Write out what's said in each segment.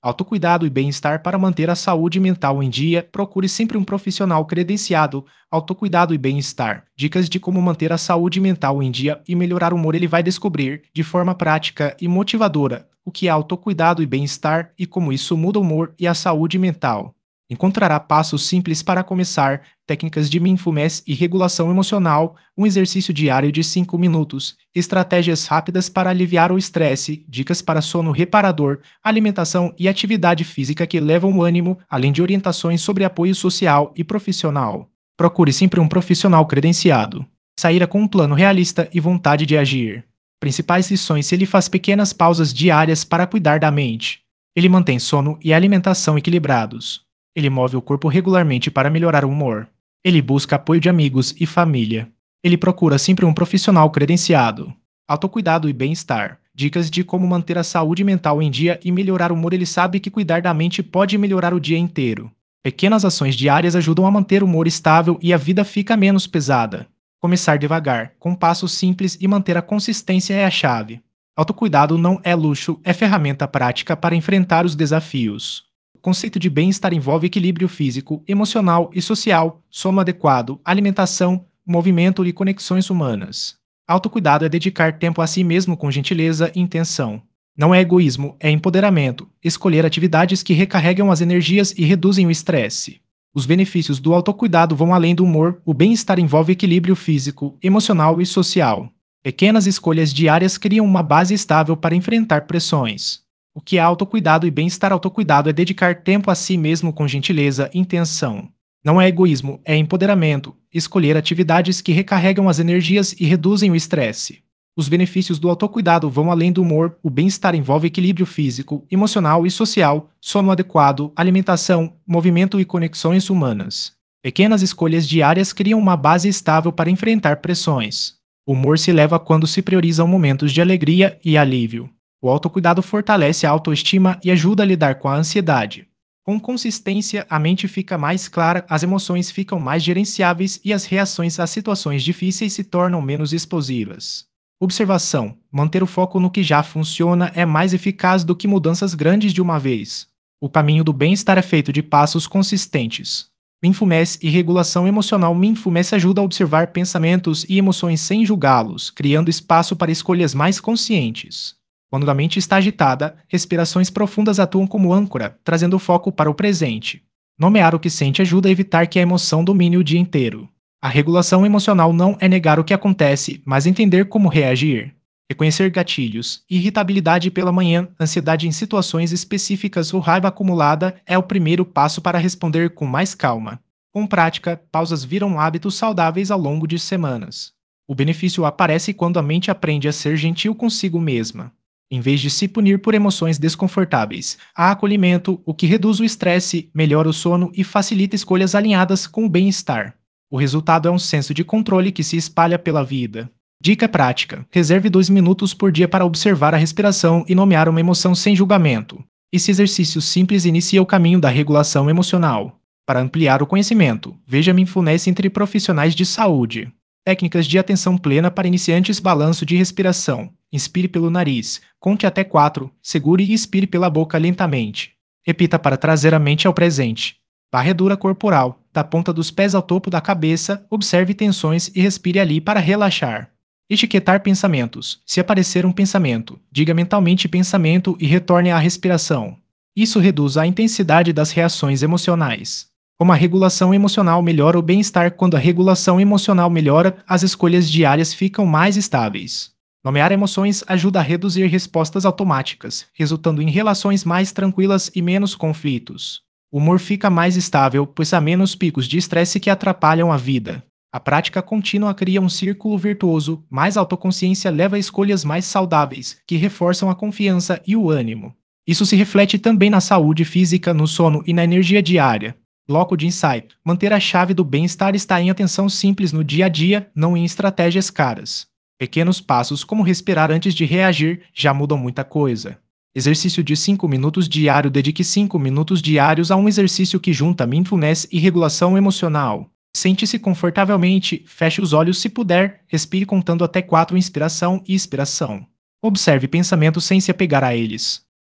Autocuidado e bem-estar para manter a saúde mental em dia, procure sempre um profissional credenciado. Autocuidado e bem-estar. Dicas de como manter a saúde mental em dia e melhorar o humor ele vai descobrir, de forma prática e motivadora, o que é autocuidado e bem-estar e como isso muda o humor e a saúde mental. Encontrará passos simples para começar, técnicas de mindfulness e regulação emocional, um exercício diário de 5 minutos, estratégias rápidas para aliviar o estresse, dicas para sono reparador, alimentação e atividade física que elevam o ânimo, além de orientações sobre apoio social e profissional. Procure sempre um profissional credenciado. Saíra com um plano realista e vontade de agir. Principais lições: se ele faz pequenas pausas diárias para cuidar da mente. Ele mantém sono e alimentação equilibrados. Ele move o corpo regularmente para melhorar o humor. Ele busca apoio de amigos e família. Ele procura sempre um profissional credenciado. Autocuidado e bem-estar. Dicas de como manter a saúde mental em dia e melhorar o humor. Ele sabe que cuidar da mente pode melhorar o dia inteiro. Pequenas ações diárias ajudam a manter o humor estável e a vida fica menos pesada. Começar devagar, com passos simples e manter a consistência é a chave. Autocuidado não é luxo, é ferramenta prática para enfrentar os desafios. O conceito de bem-estar envolve equilíbrio físico, emocional e social, sono adequado, alimentação, movimento e conexões humanas. Autocuidado é dedicar tempo a si mesmo com gentileza e intenção. Não é egoísmo, é empoderamento. Escolher atividades que recarregam as energias e reduzem o estresse. Os benefícios do autocuidado vão além do humor, o bem-estar envolve equilíbrio físico, emocional e social. Pequenas escolhas diárias criam uma base estável para enfrentar pressões. O que é autocuidado e bem-estar? Autocuidado é dedicar tempo a si mesmo com gentileza e intenção. Não é egoísmo, é empoderamento. Escolher atividades que recarregam as energias e reduzem o estresse. Os benefícios do autocuidado vão além do humor, o bem-estar envolve equilíbrio físico, emocional e social, sono adequado, alimentação, movimento e conexões humanas. Pequenas escolhas diárias criam uma base estável para enfrentar pressões. O humor se eleva quando se priorizam momentos de alegria e alívio. O autocuidado fortalece a autoestima e ajuda a lidar com a ansiedade. Com consistência, a mente fica mais clara, as emoções ficam mais gerenciáveis e as reações às situações difíceis se tornam menos explosivas. Observação: manter o foco no que já funciona é mais eficaz do que mudanças grandes de uma vez. O caminho do bem-estar é feito de passos consistentes. Mindfulness e regulação emocional. Mindfulness ajuda a observar pensamentos e emoções sem julgá-los, criando espaço para escolhas mais conscientes. Quando a mente está agitada, respirações profundas atuam como âncora, trazendo o foco para o presente. Nomear o que sente ajuda a evitar que a emoção domine o dia inteiro. A regulação emocional não é negar o que acontece, mas entender como reagir. Reconhecer gatilhos, irritabilidade pela manhã, ansiedade em situações específicas ou raiva acumulada é o primeiro passo para responder com mais calma. Com prática, pausas viram hábitos saudáveis ao longo de semanas. O benefício aparece quando a mente aprende a ser gentil consigo mesma. Em vez de se punir por emoções desconfortáveis, há acolhimento, o que reduz o estresse, melhora o sono e facilita escolhas alinhadas com o bem-estar. O resultado é um senso de controle que se espalha pela vida. Dica prática: reserve 2 minutos por dia para observar a respiração e nomear uma emoção sem julgamento. Esse exercício simples inicia o caminho da regulação emocional. Para ampliar o conhecimento, veja Mindfulness entre profissionais de saúde. Técnicas de atenção plena para iniciantes: balanço de respiração. Inspire pelo nariz, conte até 4, segure e expire pela boca lentamente. Repita para trazer a mente ao presente. Varredura corporal, da ponta dos pés ao topo da cabeça, observe tensões e respire ali para relaxar. Etiquetar pensamentos. Se aparecer um pensamento, diga mentalmente pensamento e retorne à respiração. Isso reduz a intensidade das reações emocionais. Como a regulação emocional melhora o bem-estar? Quando a regulação emocional melhora, as escolhas diárias ficam mais estáveis. Nomear emoções ajuda a reduzir respostas automáticas, resultando em relações mais tranquilas e menos conflitos. O humor fica mais estável, pois há menos picos de estresse que atrapalham a vida. A prática contínua cria um círculo virtuoso, mais autoconsciência leva a escolhas mais saudáveis, que reforçam a confiança e o ânimo. Isso se reflete também na saúde física, no sono e na energia diária. Bloco de insight: manter a chave do bem-estar está em atenção simples no dia a dia, não em estratégias caras. Pequenos passos como respirar antes de reagir já mudam muita coisa. Exercício de 5 minutos diário. Dedique 5 minutos diários a um exercício que junta mindfulness e regulação emocional. Sente-se confortavelmente, feche os olhos se puder, respire contando até 4 inspiração e expiração. Observe pensamentos sem se apegar a eles.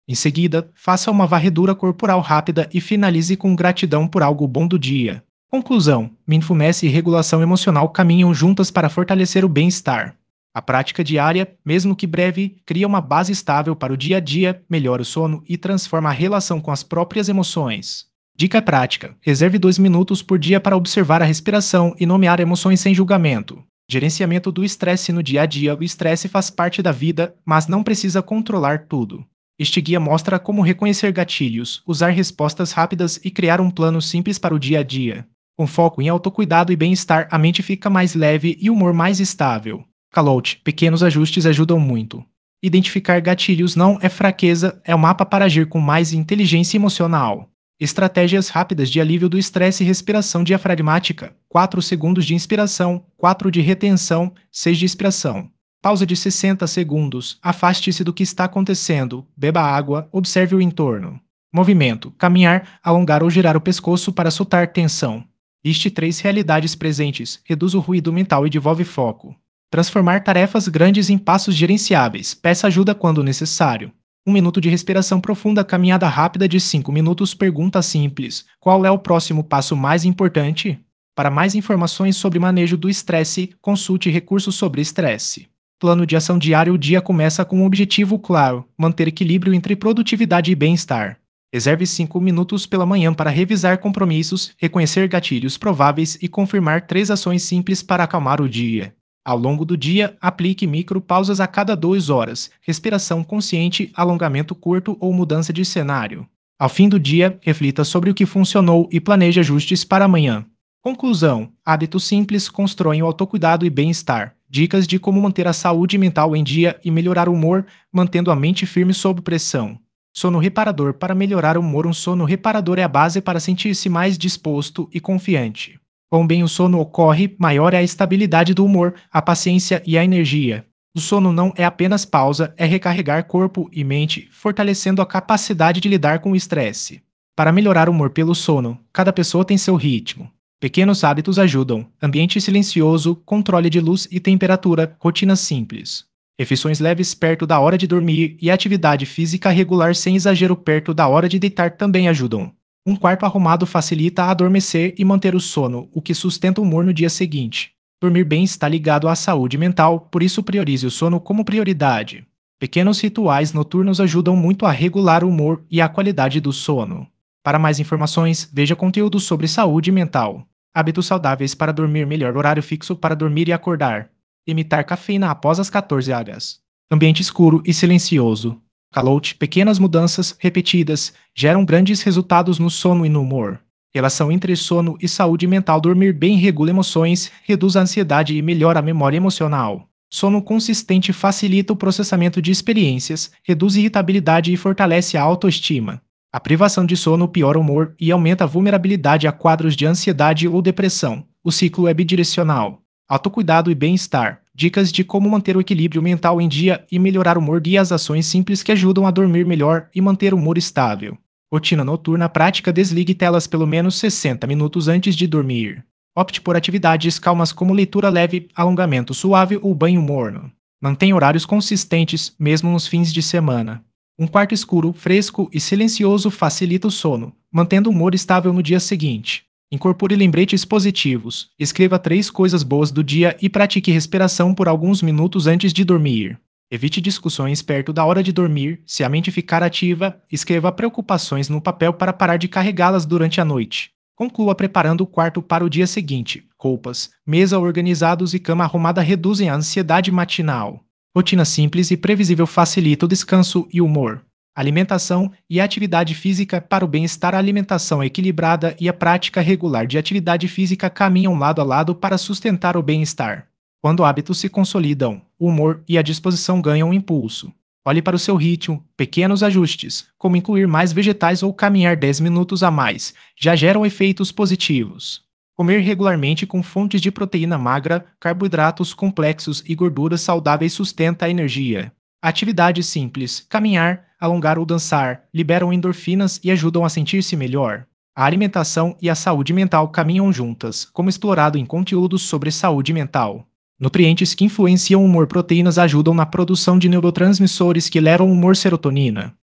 Em seguida, faça uma varredura corporal rápida e finalize com gratidão por algo bom do dia. Conclusão: mindfulness e regulação emocional caminham juntas para fortalecer o bem-estar. A prática diária, mesmo que breve, cria uma base estável para o dia a dia, melhora o sono e transforma a relação com as próprias emoções. Dica prática: reserve 2 minutos por dia para observar a respiração e nomear emoções sem julgamento. Gerenciamento do estresse no dia a dia: o estresse faz parte da vida, mas não precisa controlar tudo. Este guia mostra como reconhecer gatilhos, usar respostas rápidas e criar um plano simples para o dia a dia. Com foco em autocuidado e bem-estar, a mente fica mais leve e o humor mais estável. Calote, pequenos ajustes ajudam muito. Identificar gatilhos não é fraqueza, é o mapa para agir com mais inteligência emocional. Estratégias rápidas de alívio do estresse e respiração diafragmática: 4 segundos de inspiração, 4 de retenção, 6 de expiração. Pausa de 60 segundos. Afaste-se do que está acontecendo. Beba água. Observe o entorno. Movimento: caminhar, alongar ou girar o pescoço para soltar tensão. Liste 3 realidades presentes. Reduz o ruído mental e devolve foco. Transformar tarefas grandes em passos gerenciáveis. Peça ajuda quando necessário. 1 minuto de respiração profunda. Caminhada rápida de 5 minutos. Pergunta simples: qual é o próximo passo mais importante? Para mais informações sobre manejo do estresse, consulte recursos sobre estresse. Plano de ação diário: o dia começa com um objetivo claro: manter equilíbrio entre produtividade e bem-estar. Reserve 5 minutos pela manhã para revisar compromissos, reconhecer gatilhos prováveis e confirmar 3 ações simples para acalmar o dia. Ao longo do dia, aplique micropausas a cada 2 horas, respiração consciente, alongamento curto ou mudança de cenário. Ao fim do dia, reflita sobre o que funcionou e planeje ajustes para amanhã. Conclusão: hábitos simples constroem o autocuidado e bem-estar. Dicas de como manter a saúde mental em dia e melhorar o humor, mantendo a mente firme sob pressão. Sono reparador: para melhorar o humor, um sono reparador é a base para sentir-se mais disposto e confiante. Quão bem o sono ocorre, maior é a estabilidade do humor, a paciência e a energia. O sono não é apenas pausa, é recarregar corpo e mente, fortalecendo a capacidade de lidar com o estresse. Para melhorar o humor pelo sono, cada pessoa tem seu ritmo. Pequenos hábitos ajudam: ambiente silencioso, controle de luz e temperatura, rotinas simples. Refeições leves perto da hora de dormir e atividade física regular sem exagero perto da hora de deitar também ajudam. Um quarto arrumado facilita a adormecer e manter o sono, o que sustenta o humor no dia seguinte. Dormir bem está ligado à saúde mental, por isso priorize o sono como prioridade. Pequenos rituais noturnos ajudam muito a regular o humor e a qualidade do sono. Para mais informações, veja conteúdo sobre saúde mental. Hábitos saudáveis para dormir melhor: horário fixo para dormir e acordar. Limitar cafeína após as 14 horas. Ambiente escuro e silencioso. Calote, pequenas mudanças repetidas geram grandes resultados no sono e no humor. Relação entre sono e saúde mental: dormir bem regula emoções, reduz a ansiedade e melhora a memória emocional. Sono consistente facilita o processamento de experiências, reduz irritabilidade e fortalece a autoestima. A privação de sono piora o humor e aumenta a vulnerabilidade a quadros de ansiedade ou depressão. O ciclo é bidirecional. Autocuidado e bem-estar: dicas de como manter o equilíbrio mental em dia e melhorar o humor e as ações simples que ajudam a dormir melhor e manter o humor estável. Rotina noturna prática: desligue telas pelo menos 60 minutos antes de dormir. Opte por atividades calmas como leitura leve, alongamento suave ou banho morno. Mantenha horários consistentes, mesmo nos fins de semana. Um quarto escuro, fresco e silencioso facilita o sono, mantendo o humor estável no dia seguinte. Incorpore lembretes positivos. Escreva 3 coisas boas do dia e pratique respiração por alguns minutos antes de dormir. Evite discussões perto da hora de dormir. Se a mente ficar ativa, escreva preocupações no papel para parar de carregá-las durante a noite. Conclua preparando o quarto para o dia seguinte. Roupas, mesa organizados e cama arrumada reduzem a ansiedade matinal. Rotina simples e previsível facilita o descanso e o humor. Alimentação e atividade física para o bem-estar: a alimentação equilibrada e a prática regular de atividade física caminham lado a lado para sustentar o bem-estar. Quando hábitos se consolidam, o humor e a disposição ganham impulso. Olhe para o seu ritmo, pequenos ajustes, como incluir mais vegetais ou caminhar 10 minutos a mais, já geram efeitos positivos. Comer regularmente com fontes de proteína magra, carboidratos complexos e gorduras saudáveis sustenta a energia. Atividades simples: caminhar, alongar ou dançar, liberam endorfinas e ajudam a sentir-se melhor. A alimentação e a saúde mental caminham juntas, como explorado em conteúdos sobre saúde mental. Nutrientes que influenciam o humor: proteínas ajudam na produção de neurotransmissores que levam o humor: serotonina.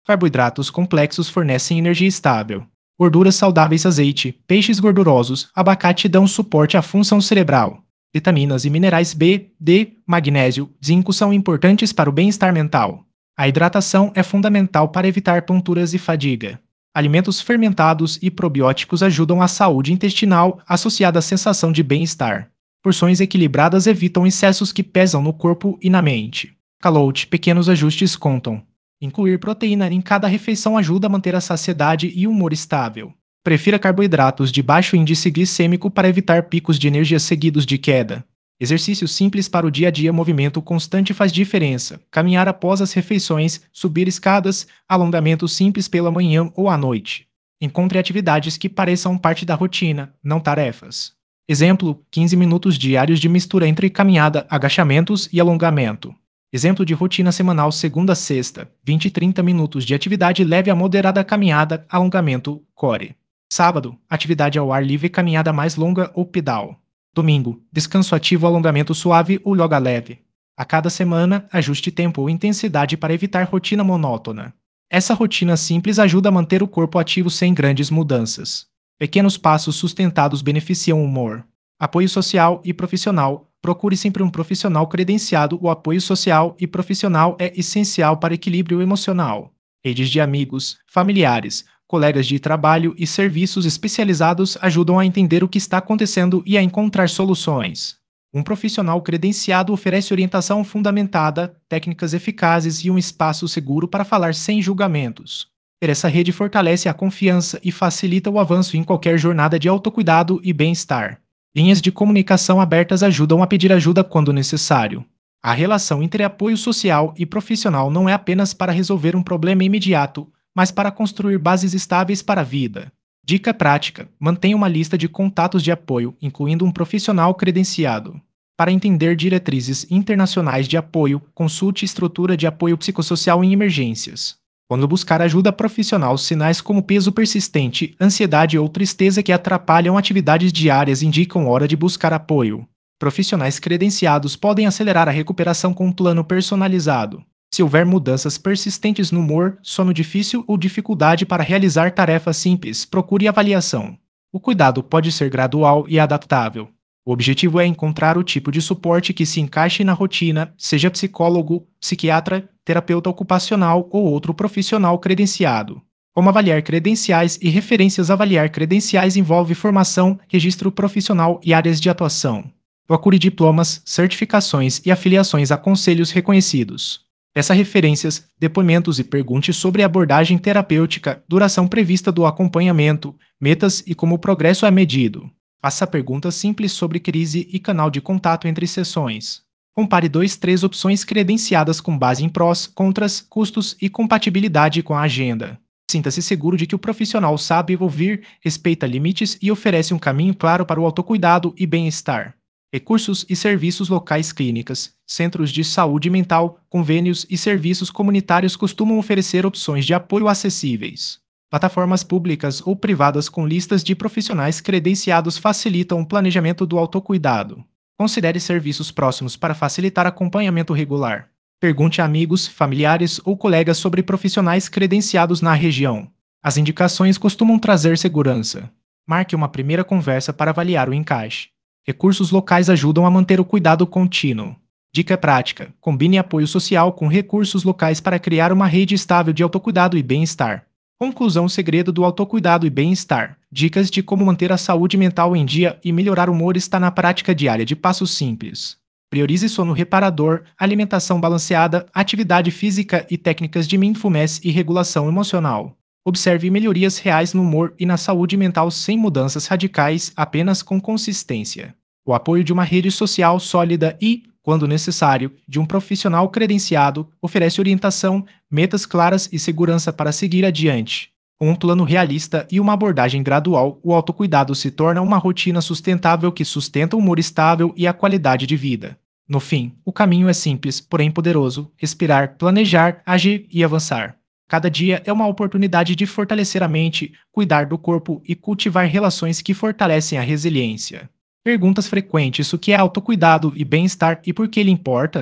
Carboidratos complexos fornecem energia estável. Gorduras saudáveis, azeite, peixes gordurosos, abacate dão suporte à função cerebral. Vitaminas e minerais B, D, magnésio, zinco são importantes para o bem-estar mental. A hidratação é fundamental para evitar tonturas e fadiga. Alimentos fermentados e probióticos ajudam a saúde intestinal associada à sensação de bem-estar. Porções equilibradas evitam excessos que pesam no corpo e na mente. Calote, pequenos ajustes contam. Incluir proteína em cada refeição ajuda a manter a saciedade e o humor estável. Prefira carboidratos de baixo índice glicêmico para evitar picos de energia seguidos de queda. Exercício simples para o dia a dia, movimento constante faz diferença. Caminhar após as refeições, subir escadas, alongamento simples pela manhã ou à noite. Encontre atividades que pareçam parte da rotina, não tarefas. Exemplo: 15 minutos diários de mistura entre caminhada, agachamentos e alongamento. Exemplo de rotina semanal segunda a sexta: 20 e 30 minutos de atividade leve a moderada caminhada, alongamento, core. Sábado: atividade ao ar livre, caminhada mais longa ou pedal. Domingo: descanso ativo, alongamento suave ou yoga leve. A cada semana, ajuste tempo ou intensidade para evitar rotina monótona. Essa rotina simples ajuda a manter o corpo ativo sem grandes mudanças. Pequenos passos sustentados beneficiam o humor. Apoio social e profissional. Procure sempre um profissional credenciado. O apoio social e profissional é essencial para equilíbrio emocional. Redes de amigos, familiares, colegas de trabalho e serviços especializados ajudam a entender o que está acontecendo e a encontrar soluções. Um profissional credenciado oferece orientação fundamentada, técnicas eficazes e um espaço seguro para falar sem julgamentos. Ter essa rede fortalece a confiança e facilita o avanço em qualquer jornada de autocuidado e bem-estar. Linhas de comunicação abertas ajudam a pedir ajuda quando necessário. A relação entre apoio social e profissional não é apenas para resolver um problema imediato, mas para construir bases estáveis para a vida. Dica prática: mantenha uma lista de contatos de apoio, incluindo um profissional credenciado. Para entender diretrizes internacionais de apoio, consulte estrutura de apoio psicossocial em emergências. Quando buscar ajuda profissional, sinais como peso persistente, ansiedade ou tristeza que atrapalham atividades diárias indicam hora de buscar apoio. Profissionais credenciados podem acelerar a recuperação com um plano personalizado. Se houver mudanças persistentes no humor, sono difícil ou dificuldade para realizar tarefas simples, procure avaliação. O cuidado pode ser gradual e adaptável. O objetivo é encontrar o tipo de suporte que se encaixe na rotina, seja psicólogo, psiquiatra, terapeuta ocupacional ou outro profissional credenciado. Como avaliar credenciais e referências. Avaliar credenciais envolve formação, registro profissional e áreas de atuação. Procure diplomas, certificações e afiliações a conselhos reconhecidos. Peça referências, depoimentos e pergunte sobre a abordagem terapêutica, duração prevista do acompanhamento, metas e como o progresso é medido. Faça perguntas simples sobre crise e canal de contato entre sessões. Compare 2-3 opções credenciadas com base em prós, contras, custos e compatibilidade com a agenda. Sinta-se seguro de que o profissional sabe ouvir, respeita limites e oferece um caminho claro para o autocuidado e bem-estar. Recursos e serviços locais. Clínicas, centros de saúde mental, convênios e serviços comunitários costumam oferecer opções de apoio acessíveis. Plataformas públicas ou privadas com listas de profissionais credenciados facilitam o planejamento do autocuidado. Considere serviços próximos para facilitar acompanhamento regular. Pergunte a amigos, familiares ou colegas sobre profissionais credenciados na região. As indicações costumam trazer segurança. Marque uma primeira conversa para avaliar o encaixe. Recursos locais ajudam a manter o cuidado contínuo. Dica prática: combine apoio social com recursos locais para criar uma rede estável de autocuidado e bem-estar. Conclusão: o segredo do autocuidado e bem-estar. Dicas de como manter a saúde mental em dia e melhorar o humor está na prática diária de passos simples. Priorize sono reparador, alimentação balanceada, atividade física e técnicas de mindfulness e regulação emocional. Observe melhorias reais no humor e na saúde mental sem mudanças radicais, apenas com consistência. O apoio de uma rede social sólida e, quando necessário, de um profissional credenciado oferece orientação, metas claras e segurança para seguir adiante. Com um plano realista e uma abordagem gradual, o autocuidado se torna uma rotina sustentável que sustenta o humor estável e a qualidade de vida. No fim, o caminho é simples, porém poderoso: respirar, planejar, agir e avançar. Cada dia é uma oportunidade de fortalecer a mente, cuidar do corpo e cultivar relações que fortalecem a resiliência. Perguntas frequentes: o que é autocuidado e bem-estar e por que ele importa?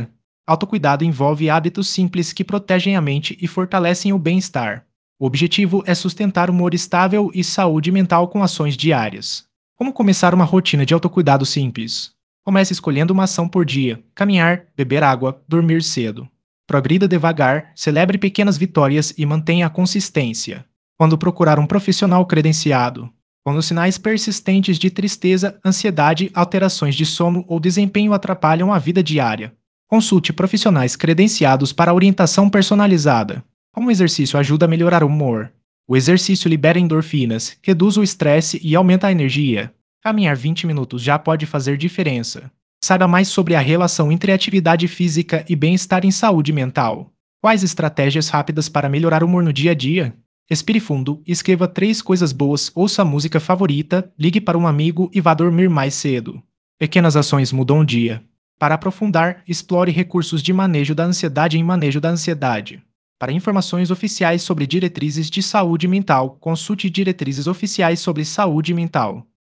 Autocuidado envolve hábitos simples que protegem a mente e fortalecem o bem-estar. O objetivo é sustentar humor estável e saúde mental com ações diárias. Como começar uma rotina de autocuidado simples? Comece escolhendo uma ação por dia: caminhar, beber água, dormir cedo. Progrida devagar, celebre pequenas vitórias e mantenha a consistência. Quando procurar um profissional credenciado? Quando sinais persistentes de tristeza, ansiedade, alterações de sono ou desempenho atrapalham a vida diária. Consulte profissionais credenciados para orientação personalizada. Como o exercício ajuda a melhorar o humor? O exercício libera endorfinas, reduz o estresse e aumenta a energia. Caminhar 20 minutos já pode fazer diferença. Saiba mais sobre a relação entre atividade física e bem-estar em saúde mental. Quais estratégias rápidas para melhorar o humor no dia a dia? Respire fundo, escreva 3 coisas boas, ouça a música favorita, ligue para um amigo e vá dormir mais cedo. Pequenas ações mudam o dia. Para aprofundar, explore recursos de manejo da ansiedade em Manejo da Ansiedade. Para informações oficiais sobre diretrizes de saúde mental, consulte diretrizes oficiais sobre saúde mental.